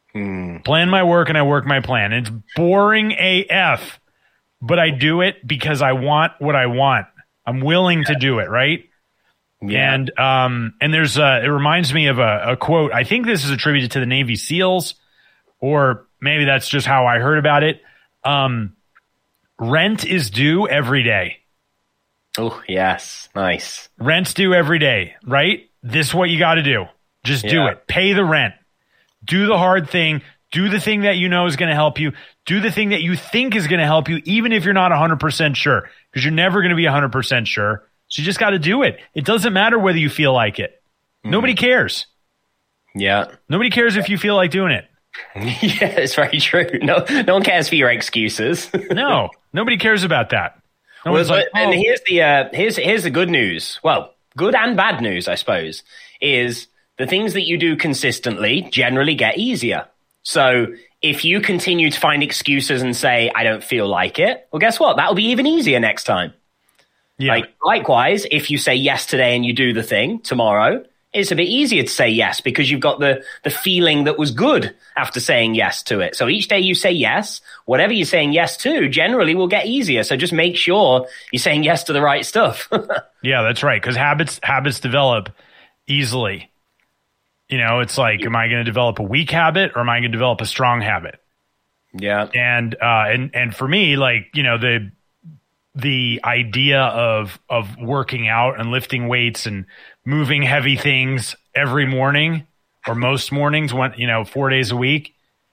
Mm. Plan my work and I work my plan. It's boring A F, but I do it because I want what I want. I'm willing to do it, right? Yeah. And um, and there's a, it reminds me of a, a quote. I think this is attributed to the Navy SEALs, or maybe that's just how I heard about it. Um, rent is due every day. Oh, yes. Nice. Rent's due every day, right? This is what you got to do. Just yeah. do it. Pay the rent. Do the hard thing. Do the thing that you know is going to help you. Do the thing that you think is going to help you, even if you're not one hundred percent sure, because you're never going to be one hundred percent sure. So you just got to do it. It doesn't matter whether you feel like it. Mm. Nobody cares. Yeah. Nobody cares if you feel like doing it. Yeah, it's very true. No, no one cares for your excuses. No, nobody cares about that. No well, one's like, and oh. here's the uh, here's here's the good news. Well, good and bad news, I suppose, is the things that you do consistently generally get easier. So if you continue to find excuses and say, I don't feel like it, well, guess what? That'll be even easier next time. Yeah. Like, likewise, if you say yes today and you do the thing tomorrow, it's a bit easier to say yes because you've got the, the feeling that was good after saying yes to it. So each day you say yes, whatever you're saying yes to generally will get easier. So just make sure you're saying yes to the right stuff. Yeah, that's right. Because habits, habits develop easily. You know, it's like, am I going to develop a weak habit or am I going to develop a strong habit? Yeah. And, uh, and, and for me, like, you know, the, the idea of, of working out and lifting weights and moving heavy things every morning or most mornings, one, you know, four days a week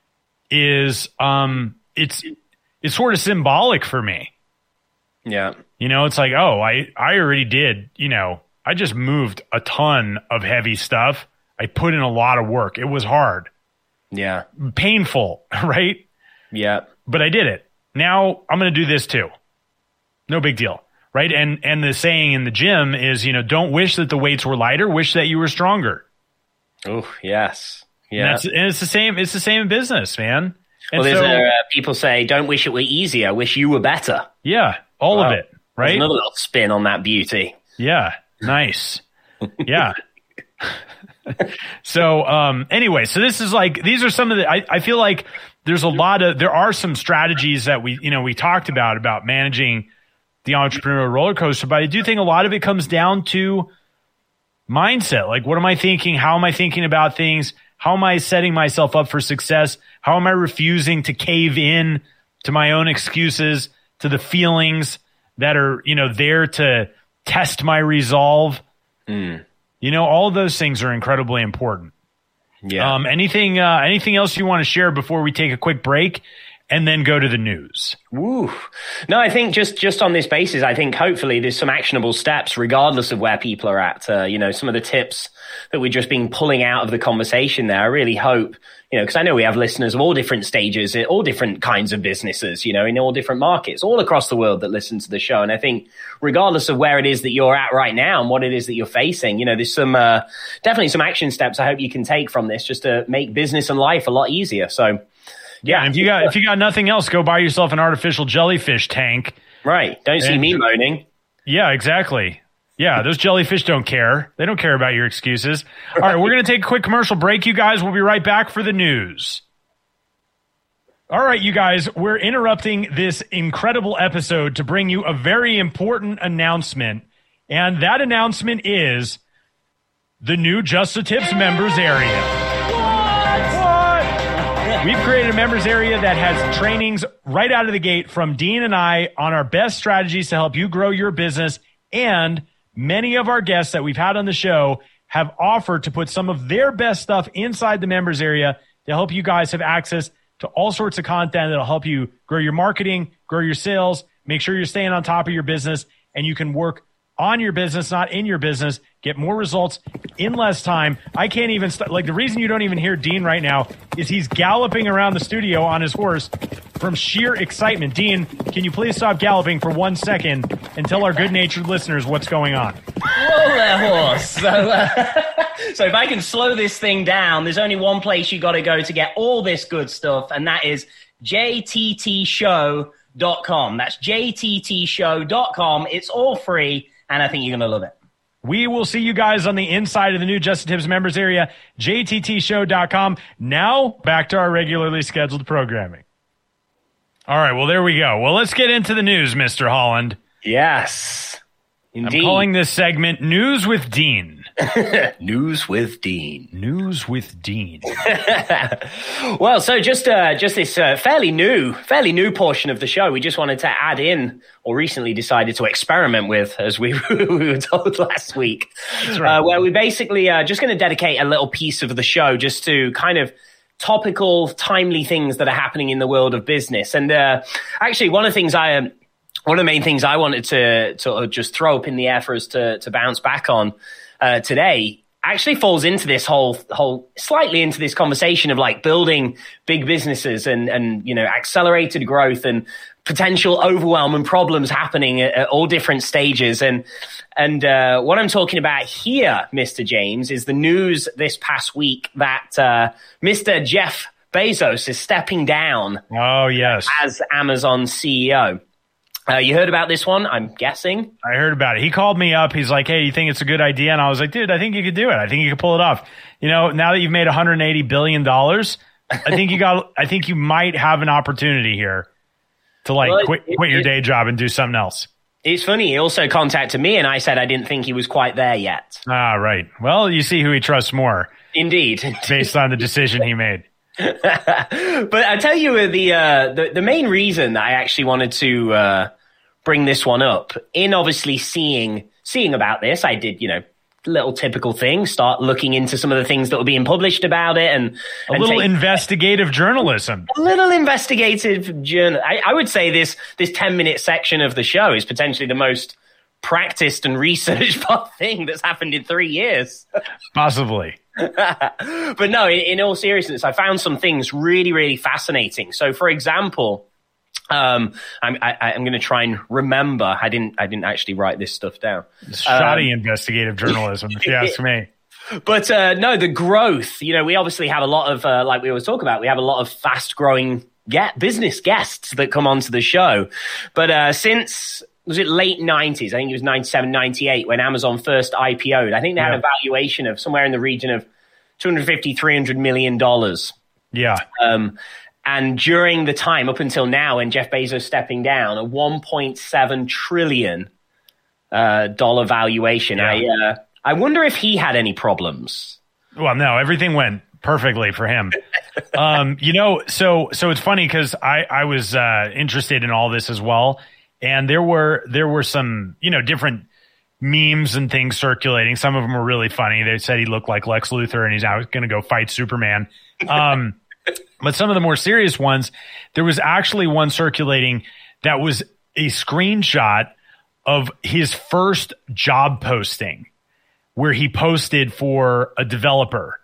is, um, it's, it's sort of symbolic for me. Yeah. You know, it's like, oh, I, I already did, you know, I just moved a ton of heavy stuff. I put in a lot of work. It was hard. Yeah. Painful, right? Yeah. But I did it. Now I'm going to do this too. No big deal, right? And and the saying in the gym is, you know, don't wish that the weights were lighter, wish that you were stronger. Oh, yes. Yeah. And, that's, and it's the same it's the same in business, man. And well, there's so, a, uh, people say, don't wish it were easier, wish you were better. Yeah, all wow. of it, right? There's another little spin on that beauty. Yeah, nice. Yeah. So um, anyway, so this is like, these are some of the, I, I feel like there's a lot of, there are some strategies that we, you know, we talked about, about managing the entrepreneurial roller coaster, but I do think a lot of it comes down to mindset. Like, what am I thinking? How am I thinking about things? How am I setting myself up for success? How am I refusing to cave in to my own excuses, to the feelings that are, you know, there to test my resolve? Mm. You know, all of those things are incredibly important. Yeah. Um, anything, uh, anything else you want to share before we take a quick break and then go to the news? Woo. No, I think just, just on this basis, I think hopefully there's some actionable steps regardless of where people are at. Uh, you know, some of the tips that we've just been pulling out of the conversation there, I really hope, you know, because I know we have listeners of all different stages, all different kinds of businesses, you know, in all different markets, all across the world that listen to the show. And I think regardless of where it is that you're at right now and what it is that you're facing, you know, there's some, uh, definitely some action steps I hope you can take from this just to make business and life a lot easier. So, yeah, and if you got if you got nothing else, go buy yourself an artificial jellyfish tank. Right. Don't see and, me moaning. Yeah, exactly. Yeah, those jellyfish don't care. They don't care about your excuses. All right, we're going to take a quick commercial break, you guys. We'll be right back for the news. All right, you guys, we're interrupting this incredible episode to bring you a very important announcement. And that announcement is the new Just the Tips members area. What? What? We've created a members area that has trainings right out of the gate from Dean and I on our best strategies to help you grow your business. And many of our guests that we've had on the show have offered to put some of their best stuff inside the members area to help you guys have access to all sorts of content that'll help you grow your marketing, grow your sales, make sure you're staying on top of your business, and you can work on your business, not in your business, get more results in less time. I can't even, st- like the reason you don't even hear Dean right now is he's galloping around the studio on his horse from sheer excitement. Dean, can you please stop galloping for one second and tell our good-natured listeners what's going on? Whoa there, horse. So, uh, so if I can slow this thing down, there's only one place you got to go to get all this good stuff, and that is j t t show dot com. That's j t t show dot com. It's all free, and I think you're going to love it. We will see you guys on the inside of the new Just the Tips members area, J T T show dot com. Now, back to our regularly scheduled programming. All right, well, there we go. Well, let's get into the news, Mister Holland. Yes, indeed. I'm calling this segment News with Dean. News with Dean. News with Dean. Well, so just uh, just this uh, fairly new, fairly new portion of the show, we just wanted to add in, or recently decided to experiment with, as we, we were told last week, right. uh, where we basically are just going to dedicate a little piece of the show just to kind of topical, timely things that are happening in the world of business. And uh, actually, one of the things I um, one of the main things I wanted to to just throw up in the air for us to to bounce back on uh, today actually falls into this whole whole slightly into this conversation of like building big businesses and and you know accelerated growth and potential overwhelm and problems happening at, at all different stages. And and uh, what I'm talking about here, Mister James, is the news this past week that uh, Mister Jeff Bezos is stepping down. Oh yes, as Amazon C E O. Uh, you heard about this one, I'm guessing? I heard about it. He called me up. He's like, hey, you think it's a good idea? And I was like, dude, I think you could do it. I think you could pull it off. You know, now that you've made one hundred eighty billion dollars, I think you got, I think you might have an opportunity here to like well, quit, it, quit your it, day job and do something else. It's funny. He also contacted me and I said I didn't think he was quite there yet. Ah, right. Well, you see who he trusts more. Indeed. Based on the decision he made. But I tell you, the, uh, the, the main reason that I actually wanted to, uh, bring this one up in obviously seeing seeing about this, I did, you know, little typical thing, start looking into some of the things that were being published about it and a and little take, investigative journalism. A little investigative journal. I, I would say this this ten minute section of the show is potentially the most practiced and researched thing that's happened in three years. Possibly. But no, in, in all seriousness, I found some things really, really fascinating. So for example, Um, I'm, I, I'm going to try and remember. I didn't, I didn't actually write this stuff down. Shoddy um, investigative journalism, if you ask me. But uh, no, the growth. You know, we obviously have a lot of, uh, like we always talk about, we have a lot of fast-growing get business guests that come onto the show. But uh, since was it late nineties? I think it was ninety-seven, ninety-eight when Amazon first I P O'd. I think they had yeah. a valuation of somewhere in the region of two hundred fifty, three hundred million dollars. Yeah. Um, And during the time up until now, and Jeff Bezos stepping down, a one point seven trillion uh, dollar valuation. Yeah. I uh, I wonder if he had any problems. Well, no, everything went perfectly for him. um, you know, so so it's funny because I I was uh, interested in all this as well, and there were there were some you know different memes and things circulating. Some of them were really funny. They said he looked like Lex Luthor, and he's out going to go fight Superman. Um, But some of the more serious ones, there was actually one circulating that was a screenshot of his first job posting where he posted for a developer.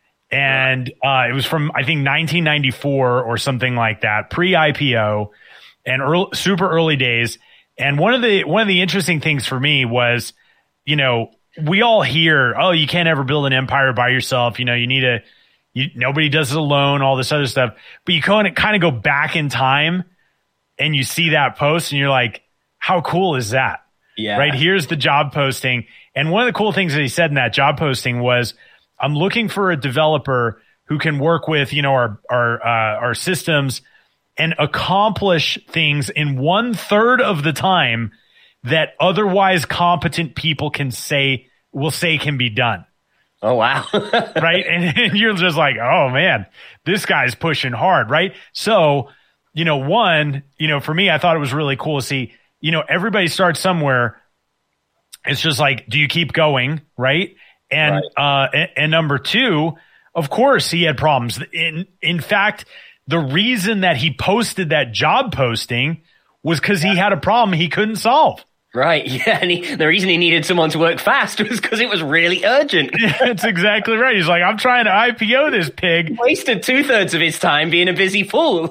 And uh, it was from, I think, nineteen ninety-four or something like that, pre-I P O and early, super early days. And one of the one of the interesting things for me was, you know, we all hear, oh, you can't ever build an empire by yourself. You know, you need a You, nobody does it alone, all this other stuff. But you kind of kind of go back in time and you see that post and you're like, how cool is that? Yeah. Right. Here's the job posting. And one of the cool things that he said in that job posting was, I'm looking for a developer who can work with, you know, our, our, uh, our systems and accomplish things in one third of the time that otherwise competent people can say, will say can be done. Oh, wow. Right. And, and you're just like, oh, man, this guy's pushing hard. Right. So, you know, one, you know, for me, I thought it was really cool to see, you know, everybody starts somewhere. It's just like, do you keep going? Right. And, right. uh, and, and number two, of course, he had problems. In, in fact, the reason that he posted that job posting was because he had a problem he couldn't solve. Right, yeah, and he, the reason he needed someone to work fast was because it was really urgent. That's exactly right. He's like, I'm trying to I P O this pig. He wasted two-thirds of his time being a busy fool.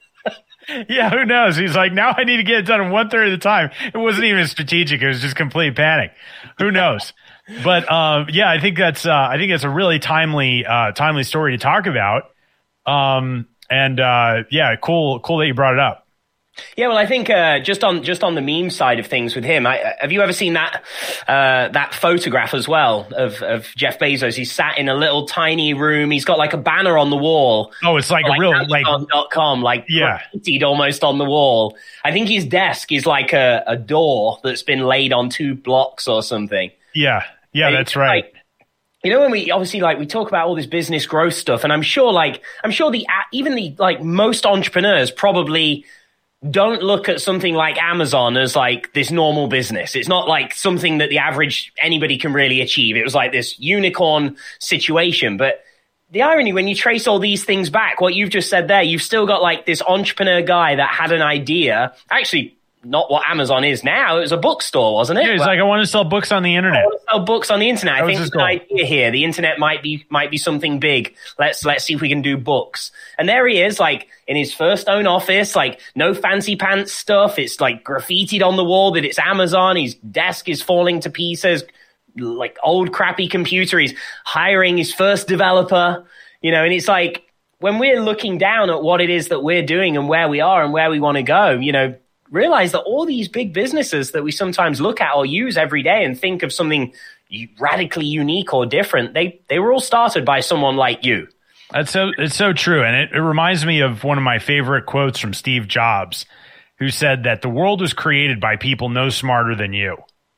Yeah, who knows? He's like, now I need to get it done in one-third of the time. It wasn't even strategic. It was just complete panic. Who knows? But, um, yeah, I think that's uh, I think that's a really timely uh, timely story to talk about. Um, and, uh, yeah, cool, cool that you brought it up. Yeah, well, I think uh, just on just on the meme side of things with him, I, have you ever seen that uh, that photograph as well of, of Jeff Bezos? He's sat in a little tiny room. He's got like a banner on the wall. Oh, it's like, like a real like Amazon dot com, like yeah, graffitied almost on the wall. I think his desk is like a, a door that's been laid on two blocks or something. Yeah, yeah, and that's right. Like, you know, when we obviously like we talk about all this business growth stuff, and I'm sure like I'm sure the even the like most entrepreneurs probably don't look at something like Amazon as like this normal business. It's not like something that the average anybody can really achieve. It was like this unicorn situation. But the irony, when you trace all these things back, what you've just said there, you've still got like this entrepreneur guy that had an idea. Actually, not what Amazon is now. It was a bookstore, wasn't it? Yeah, he's well, like, I want to sell books on the internet. I want to sell books on the internet. That I think was there's his an goal. idea here. The internet might be might be something big. Let's let's see if we can do books. And there he is, like in his first own office, like no fancy pants stuff. It's like graffitied on the wall that it's Amazon. His desk is falling to pieces, like old crappy computer. He's hiring his first developer, you know, and it's like when we're looking down at what it is that we're doing and where we are and where we want to go, you know, realize that all these big businesses that we sometimes look at or use every day and think of something radically unique or different, they they were all started by someone like you. That's so it's so true. And it, it reminds me of one of my favorite quotes from Steve Jobs, who said that the world was created by people no smarter than you.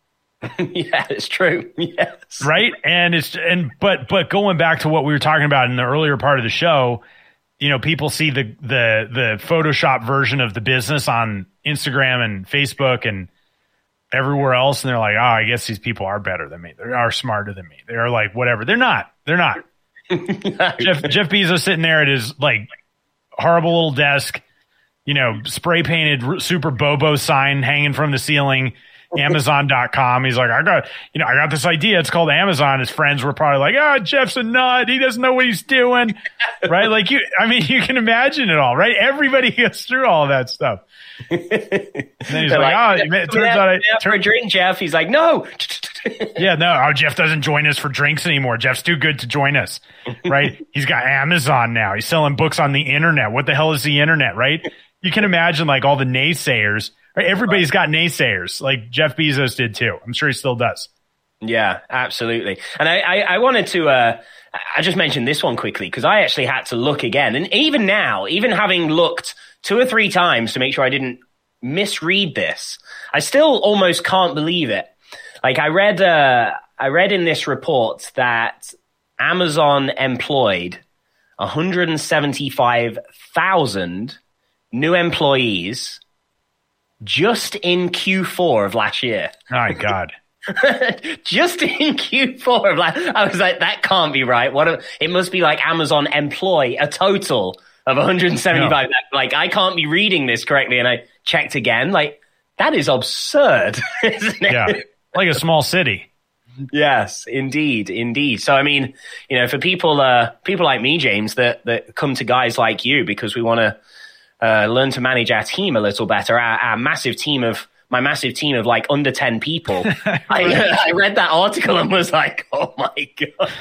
Yeah, it's true. Yes. Right. And it's and but but going back to what we were talking about in the earlier part of the show, you know, people see the the the Photoshop version of the business on Instagram and Facebook and everywhere else, and they're like, oh, I guess these people are better than me. They are smarter than me. They are like whatever. They're not. They're not. Jeff Jeff Bezos sitting there at his like horrible little desk, you know, spray painted super Bobo sign hanging from the ceiling. Amazon dot com. He's like, I got, you know, I got this idea. It's called Amazon. His friends were probably like, oh, Jeff's a nut. He doesn't know what he's doing. Right. Like you, I mean, you can imagine it all, right? Everybody gets through all that stuff. And then he's like, like, oh, it, it turns out I for a drink, Jeff. He's like, no. Yeah, no, oh, Jeff doesn't join us for drinks anymore. Jeff's too good to join us. Right. He's got Amazon now. He's selling books on the internet. What the hell is the internet? Right. You can imagine like all the naysayers. Right, everybody's got naysayers, like Jeff Bezos did too. I'm sure he still does. Yeah, absolutely. And I, I, I wanted to, uh, I just mentioned this one quickly because I actually had to look again. And even now, even having looked two or three times to make sure I didn't misread this, I still almost can't believe it. Like I read, uh, I read in this report that Amazon employed one hundred seventy-five thousand new employees just in Q four of last year. My God. Just in Q four of last, I was like, that can't be right. What a, it must be like Amazon employ a total of one hundred seventy-five. No. Like, I can't be reading this correctly. And I checked again. Like, that is absurd, isn't it? Yeah. Like a small city. Yes, indeed, indeed. So, I mean, you know, for people, uh, people like me, James, that, that come to guys like you because we want to, Uh, learn to manage our team a little better. Our, our massive team of my massive team of like under ten people. I, I read that article and was like, oh my God.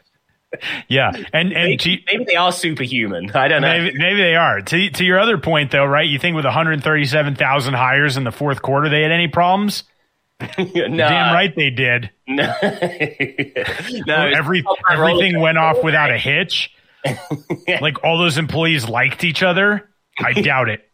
Yeah. And, and maybe, to, maybe they are superhuman. I don't know. Maybe, maybe they are. To, to your other point though, right? You think with one hundred thirty-seven thousand hires in the fourth quarter, they had any problems? No. Damn right they did. No. No. Every, everything went off without a hitch. Yeah. Like all those employees liked each other. I doubt it.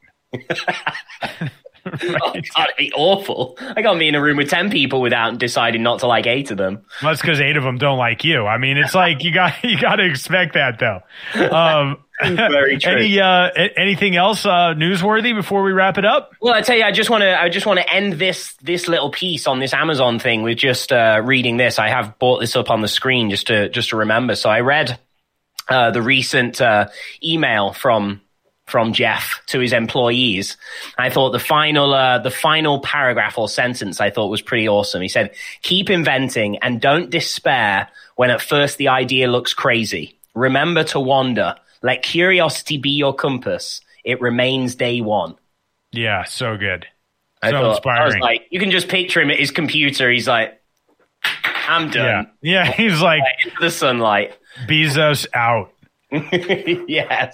Right. Oh, God, it'd be awful. I got me in a room with ten people without deciding not to like eight of them. Well, that's because eight of them don't like you. I mean, it's like you got you got to expect that, though. Um, Very true. Any uh, anything else uh, newsworthy before we wrap it up? Well, I tell you, I just want to I just want to end this this little piece on this Amazon thing with just uh, reading this. I have brought this up on the screen just to just to remember. So I read uh, the recent uh, email from. from Jeff to his employees. I thought the final, uh, the final paragraph or sentence I thought was pretty awesome. He said, keep inventing and don't despair when at first the idea looks crazy. Remember to wander. Let curiosity be your compass. It remains day one. Yeah, so good. I so thought, inspiring. I was like, you can just picture him at his computer. He's like, I'm done. Yeah, yeah he's like, into the sunlight. Bezos out. Yes.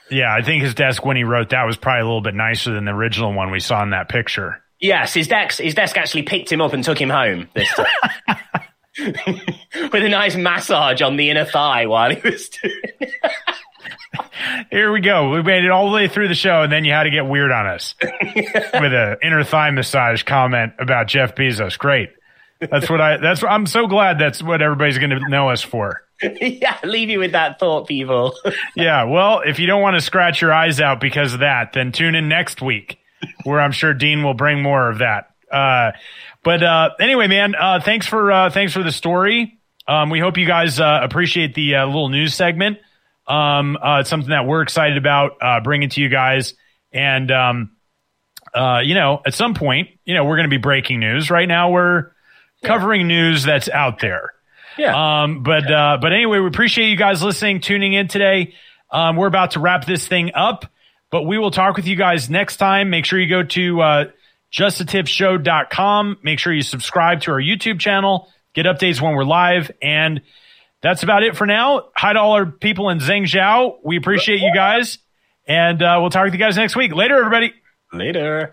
Yeah, I think his desk when he wrote that was probably a little bit nicer than the original one we saw in that picture. Yes, his desk, his desk actually picked him up and took him home this time. With a nice massage on the inner thigh while he was doing it. Here we go. We made it all the way through the show, and then you had to get weird on us with an inner thigh massage comment about Jeff Bezos. Great. That's what I, that's, I'm so glad that's what everybody's going to know us for. Yeah, leave you with that thought, people. Yeah, well, if you don't want to scratch your eyes out because of that, then tune in next week, where I'm sure Dean will bring more of that. Uh, but uh, anyway, man, uh, thanks for uh, thanks for the story. Um, we hope you guys uh, appreciate the uh, little news segment. Um, uh, it's something that we're excited about uh, bringing to you guys. And um, uh, you know, at some point, you know, we're going to be breaking news. Right now, we're covering yeah. news that's out there. Yeah. Um, but, uh, but anyway, we appreciate you guys listening, tuning in today. Um, we're about to wrap this thing up, but we will talk with you guys next time. Make sure you go to, uh, just a tips show dot com. Make sure you subscribe to our YouTube channel, get updates when we're live. And that's about it for now. Hi to all our people in Zhengzhou. We appreciate you guys. And, uh, we'll talk with you guys next week. Later, everybody. Later.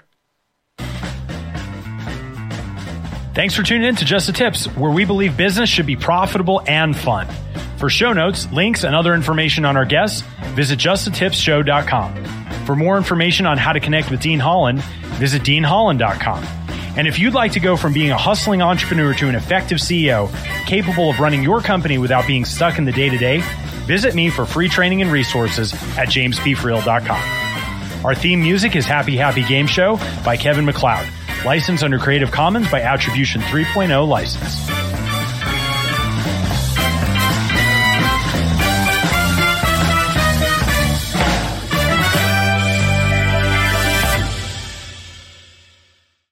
Thanks for tuning in to Just the Tips, where we believe business should be profitable and fun. For show notes, links, and other information on our guests, visit just the tips show dot com. For more information on how to connect with Dean Holland, visit dean holland dot com. And if you'd like to go from being a hustling entrepreneur to an effective C E O, capable of running your company without being stuck in the day-to-day, visit me for free training and resources at james p friel dot com. Our theme music is Happy Happy Game Show by Kevin MacLeod. Licensed under Creative Commons by Attribution three point oh license.